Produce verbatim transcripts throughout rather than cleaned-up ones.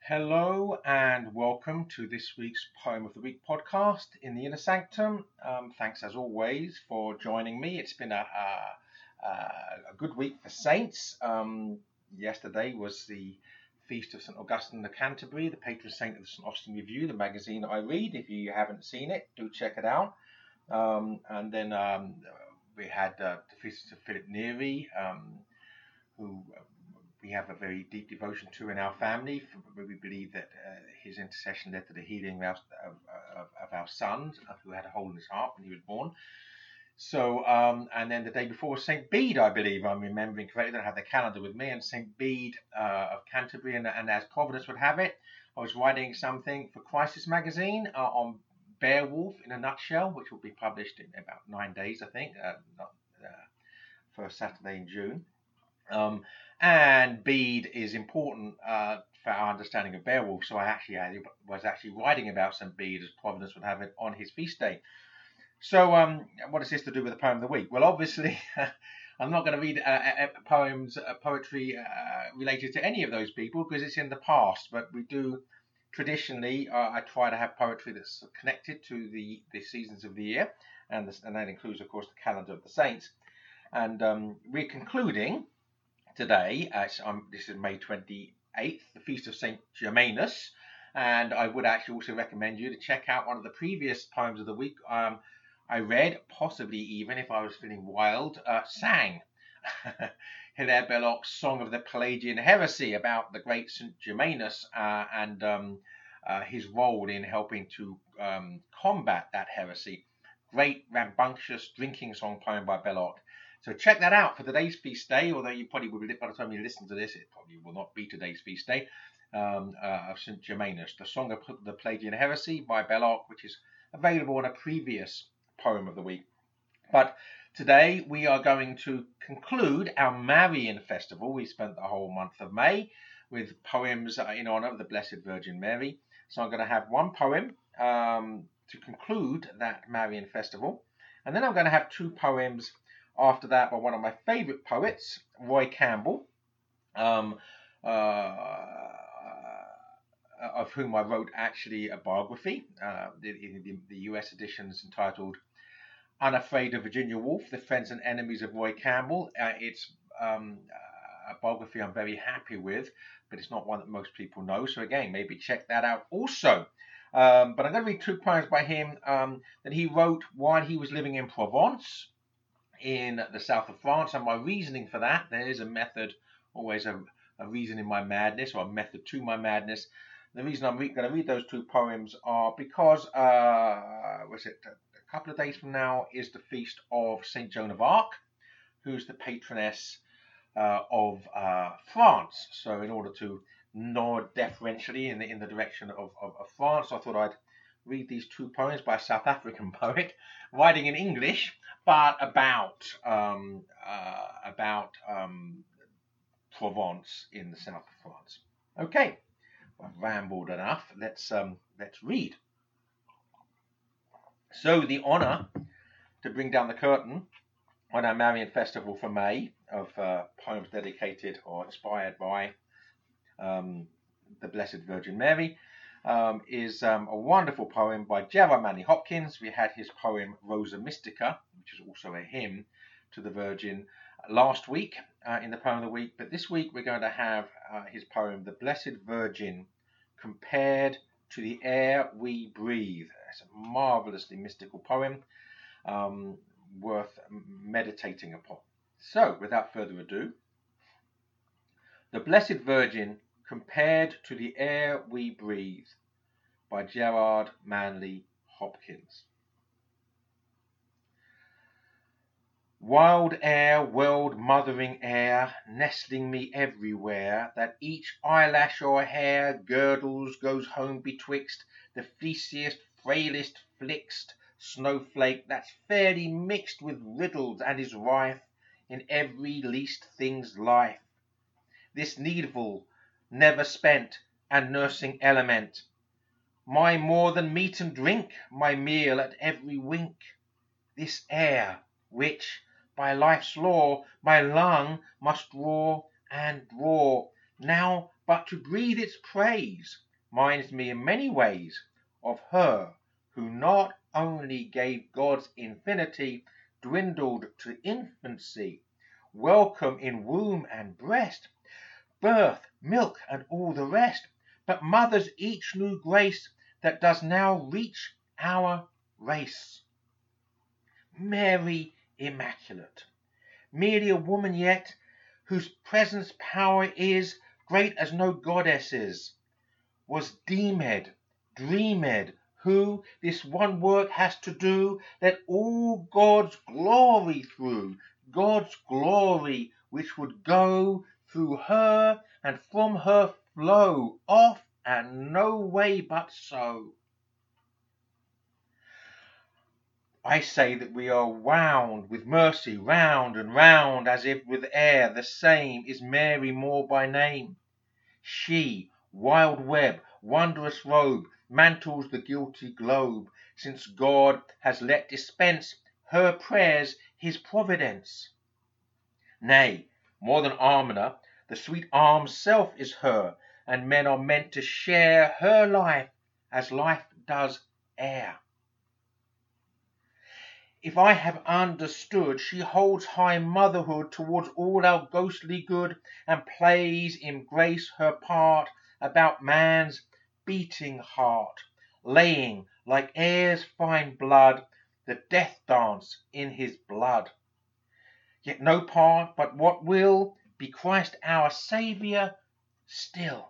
Hello and welcome to this week's Poem of the Week podcast in the Inner Sanctum. Um, thanks as always for joining me. It's been a, a, a good week for saints. Um, yesterday was the feast of Saint Augustine of Canterbury, the patron saint of the Saint Austin Review, the magazine that I read. If you haven't seen it, do check it out. Um, and then um, we had uh, the feast of Philip Neri, um, who we have a very deep devotion to in our family. We believe that uh, his intercession led to the healing of our, of, of, of our son, who had a hole in his heart when he was born. So, um, and then the day before was Saint Bede, I believe, I'm remembering correctly. I don't have the calendar with me, and Saint Bede uh, of Canterbury, and, and as Providence would have it, I was writing something for Crisis magazine uh, on Beowulf in a nutshell, which will be published in about nine days, I think, uh, not, uh, first Saturday in June. Um, and Bede is important uh, for our understanding of Beowulf. So I actually I was actually writing about Saint Bede, as Providence would have it, on his feast day. So um, what is this to do with the poem of the week? Well, obviously, I'm not going to read uh, uh, poems, uh, poetry uh, related to any of those people because it's in the past. But we do traditionally, uh, I try to have poetry that's connected to the, the seasons of the year, and, this, and that includes, of course, the calendar of the saints. And um, we're concluding today, as um, this is May twenty-eighth, the feast of Saint Germanus, and I would actually also recommend you to check out one of the previous poems of the week. Um, I read, possibly even if I was feeling wild, uh, sang Hilaire Belloc's Song of the Pelagian Heresy about the great Saint Germanus uh, and um, uh, his role in helping to um, combat that heresy. Great, rambunctious drinking song poem by Belloc. So check that out for today's feast day, although you probably will, by the time you listen to this, it probably will not be today's feast day, um, uh, of Saint Germanus, the Song of the Pelagian Heresy by Belloc, which is available in a previous poem of the week. But today we are going to conclude our Marian Festival. We spent the whole month of May with poems in honour of the Blessed Virgin Mary. So I'm going to have one poem um, to conclude that Marian Festival, and then I'm going to have two poems after that by one of my favourite poets, Roy Campbell, um, uh, of whom I wrote actually a biography. Uh, the, the, the U S edition is entitled Unafraid of Virginia Woolf, The Friends and Enemies of Roy Campbell. Uh, it's um, a biography I'm very happy with, but it's not one that most people know. So again, maybe check that out also. Um, but I'm going to read two poems by him um, that he wrote while he was living in Provence, in the south of France, and my reasoning for that, there is a method, always a, a reason in my madness, or a method to my madness. The reason I'm re- going to read those two poems are because, uh, was it a couple of days from now is the feast of Saint Joan of Arc, who's the patroness uh, of uh, France. So in order to nod deferentially in the, in the direction of, of, of France, I thought I'd read these two poems by a South African poet, writing in English, but about um, uh, about um, Provence in the south of France. Okay, I've rambled enough. Let's um, let's read. So the honour to bring down the curtain on our Marian Festival for May of uh, poems dedicated or inspired by um, the Blessed Virgin Mary um, is um, a wonderful poem by Gerard Manley Hopkins. We had his poem Rosa Mystica, which is also a hymn to the Virgin, last week uh, in the poem of the week. But this week we're going to have uh, his poem, The Blessed Virgin Compared to the Air We Breathe. It's a marvellously mystical poem, um, worth meditating upon. So, without further ado, The Blessed Virgin Compared to the Air We Breathe by Gerard Manley Hopkins. Wild air, world-mothering air, nestling me everywhere, that each eyelash or hair girdles, goes home betwixt the fleeciest, frailest, flixt snowflake that's fairly mixed with riddles and is rife in every least thing's life. This needful, never spent, and nursing element, my more than meat and drink, my meal at every wink. This air, which, by life's law, my lung must draw and draw, now but to breathe its praise minds me in many ways of her who not only gave God's infinity dwindled to infancy, welcome in womb and breast, birth, milk, and all the rest, but mothers each new grace that does now reach our race. Mary Immaculate, merely a woman yet, whose presence power is great as no goddess's, was deemed, dreamed, who this one work has to do, let all God's glory through, God's glory which would go through her and from her flow off and no way but so. I say that we are wound with mercy round and round, as if with air the same is Mary more by name. She, wild web, wondrous robe, mantles the guilty globe, since God has let dispense her prayers his providence. Nay, more than almoner, the sweet arm's self is her, and men are meant to share her life as life does air. If I have understood, she holds high motherhood towards all our ghostly good, and plays in grace her part about man's beating heart, laying, like air's fine blood, the death dance in his blood. Yet no part but what will be Christ our Saviour still.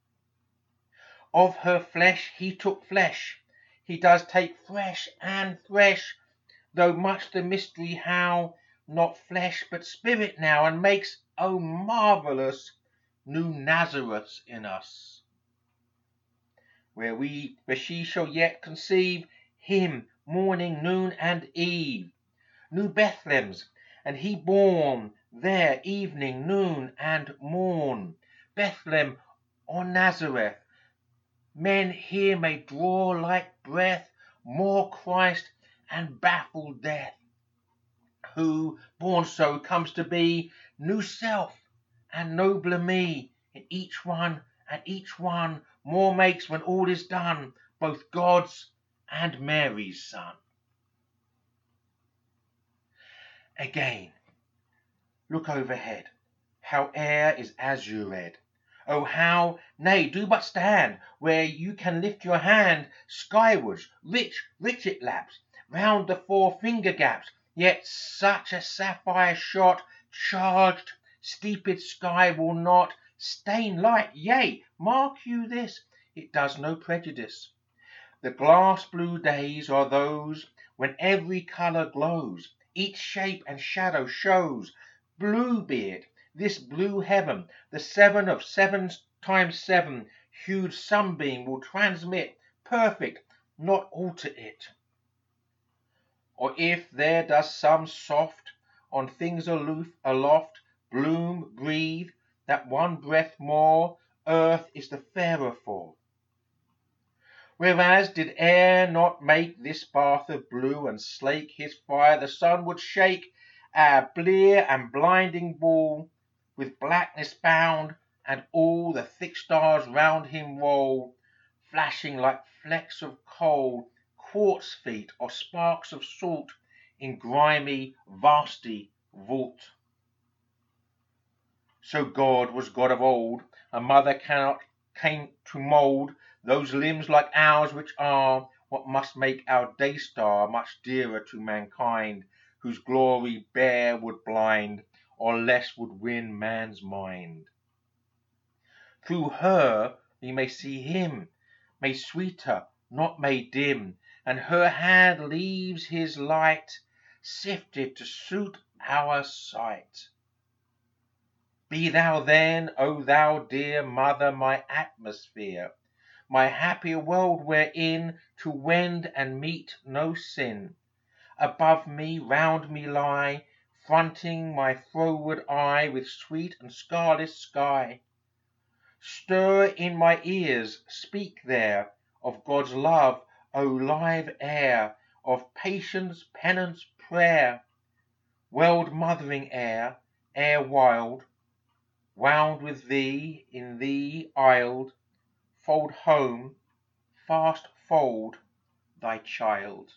Of her flesh he took flesh, he does take fresh and fresh, though much the mystery how, not flesh but spirit now, and makes, oh marvellous, new Nazareths in us, where we, where she shall yet conceive him morning, noon, and eve, new Bethlehems, and he born there evening, noon, and morn. Bethlehem or Nazareth, men here may draw like breath more Christ and baffle death, who, born so, comes to be new self and nobler me in each one, and each one more makes, when all is done, both God's and Mary's Son. Again, look overhead, how air is azure red. Oh how, nay, do but stand where you can lift your hand skywards, rich, rich it laps, round the four finger gaps, yet such a sapphire shot, charged, steeped sky will not stain light, yea, mark you this, it does no prejudice. The glass blue days are those when every colour glows, each shape and shadow shows, blue be it, this blue heaven, the seven of seven times seven hued sunbeam will transmit, perfect, not alter it. Or if there does some soft, on things aloof, aloft, bloom, breathe, that one breath more, earth is the fairer for. Whereas did air not make this bath of blue, and slake his fire, the sun would shake our blear and blinding ball, with blackness bound, and all the thick stars round him roll, flashing like flecks of coal, quartz feet or sparks of salt, in grimy vasty vault. So God was God of old, a mother cannot came to mould those limbs like ours, which are what must make our day star much dearer to mankind, whose glory bare would blind, or less would win man's mind. Through her we may see him, made sweeter, not made dim, and her hand leaves his light, sifted to suit our sight. Be thou then, O thou dear mother, my atmosphere, my happier world wherein to wend and meet no sin. Above me, round me lie, fronting my froward eye with sweet and starless sky. Stir in my ears, speak there, of God's love, O live air, of patience, penance, prayer, world mothering air, air wild, wound with thee, in thee isled, fold home, fast fold thy child.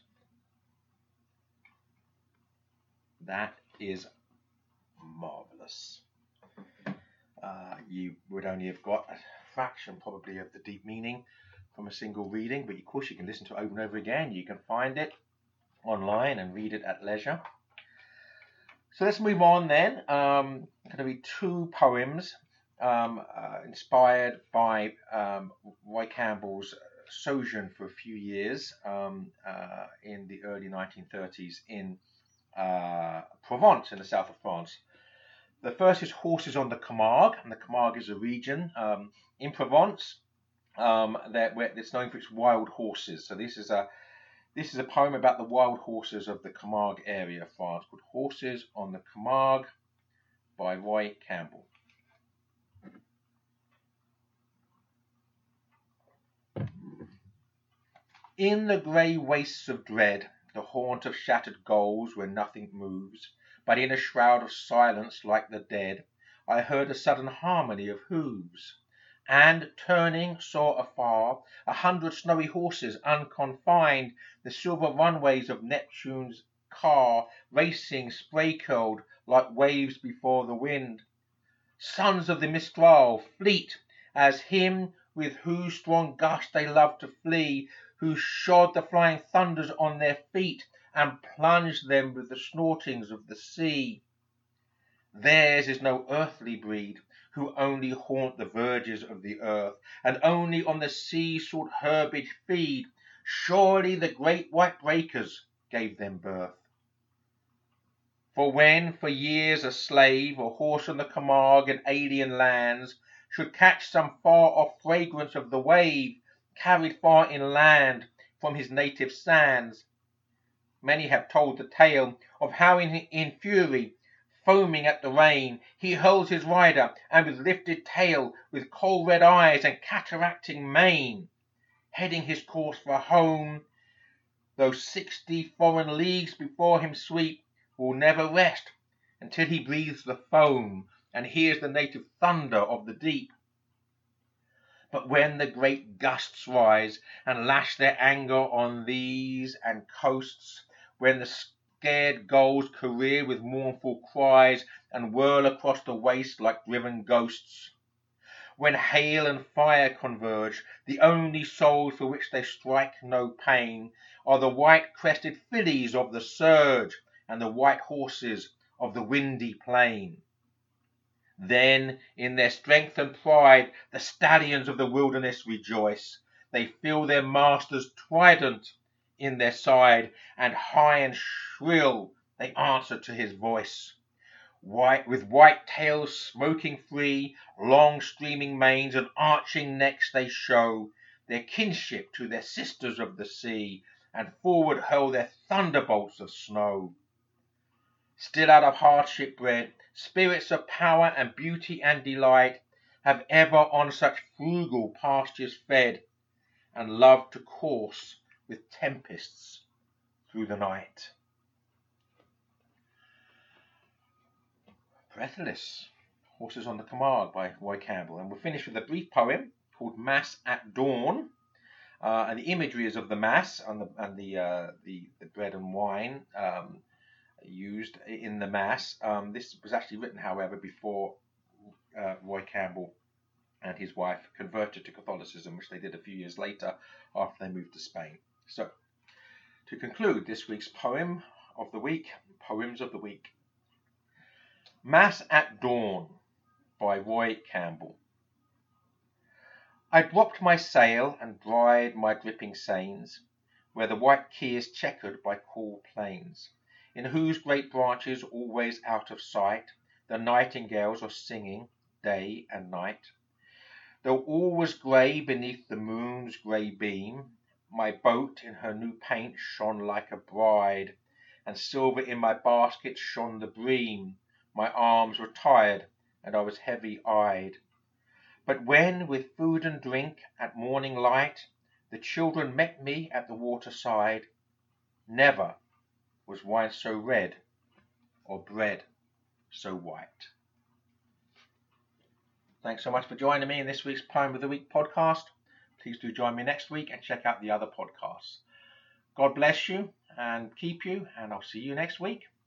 That is marvellous. Uh, you would only have got a fraction probably of the deep meaning from a single reading, but of course you can listen to it over and over again. You can find it online and read it at leisure. So let's move on then. Um, I'm going to read two poems um, uh, inspired by um, Roy Campbell's sojourn for a few years um, uh, in the early nineteen thirties in uh, Provence in the south of France. The first is Horses on the Camargue, and the Camargue is a region um, in Provence um, that where it's known for its wild horses. So this is a this is a poem about the wild horses of the Camargue area of France, called Horses on the Camargue by Roy Campbell. In the grey wastes of dread, the haunt of shattered goals where nothing moves, but in a shroud of silence like the dead, I heard a sudden harmony of hooves, and, turning, saw afar a hundred snowy horses unconfined, the silver runways of Neptune's car, racing spray-curled like waves before the wind. Sons of the Mistral, fleet as him with whose strong gust they loved to flee, who shod the flying thunders on their feet and plunged them with the snortings of the sea. Theirs is no earthly breed, who only haunt the verges of the earth, and only on the sea-salt herbage feed. Surely the great white breakers gave them birth. For when for years a slave, a horse on the Camargue in alien lands, should catch some far-off fragrance of the wave, carried far inland from his native sands, many have told the tale of how in, in fury, foaming at the rain, he hurls his rider, and with lifted tail, with cold red eyes and cataracting mane, heading his course for home, though sixty foreign leagues before him sweep, will never rest until he breathes the foam and hears the native thunder of the deep. But when the great gusts rise and lash their anger on these and coasts, when the scared gulls career with mournful cries and whirl across the waste like driven ghosts, when hail and fire converge, the only souls for which they strike no pain are the white-crested fillies of the surge and the white horses of the windy plain. Then, in their strength and pride, the stallions of the wilderness rejoice. They feel their master's trident in their side, and high and shrill they answer to his voice. White, with white tails smoking free, long streaming manes and arching necks they show their kinship to their sisters of the sea, and forward hurl their thunderbolts of snow. Still out of hardship bred, spirits of power and beauty and delight have ever on such frugal pastures fed, and loved to course with tempests through the night. Breathless, Horses on the Camargue by Roy Campbell. And we'll finish with a brief poem called Mass at Dawn. Uh, and the imagery is of the Mass and the, and the, uh, the, the bread and wine um, used in the Mass. Um, this was actually written, however, before uh, Roy Campbell and his wife converted to Catholicism, which they did a few years later after they moved to Spain. So, to conclude this week's poem of the week, Poems of the Week. Mass at Dawn by Roy Campbell. I dropped my sail and dried my dripping seines, where the white quay is checkered by cool plains, in whose great branches, always out of sight, the nightingales are singing day and night. Though all was grey beneath the moon's grey beam, my boat in her new paint shone like a bride, and silver in my basket shone the bream. My arms were tired, and I was heavy-eyed. But when, with food and drink, at morning light, the children met me at the waterside, never was wine so red, or bread so white. Thanks so much for joining me in this week's Poem of the Week podcast. Please do join me next week and check out the other podcasts. God bless you and keep you, and I'll see you next week.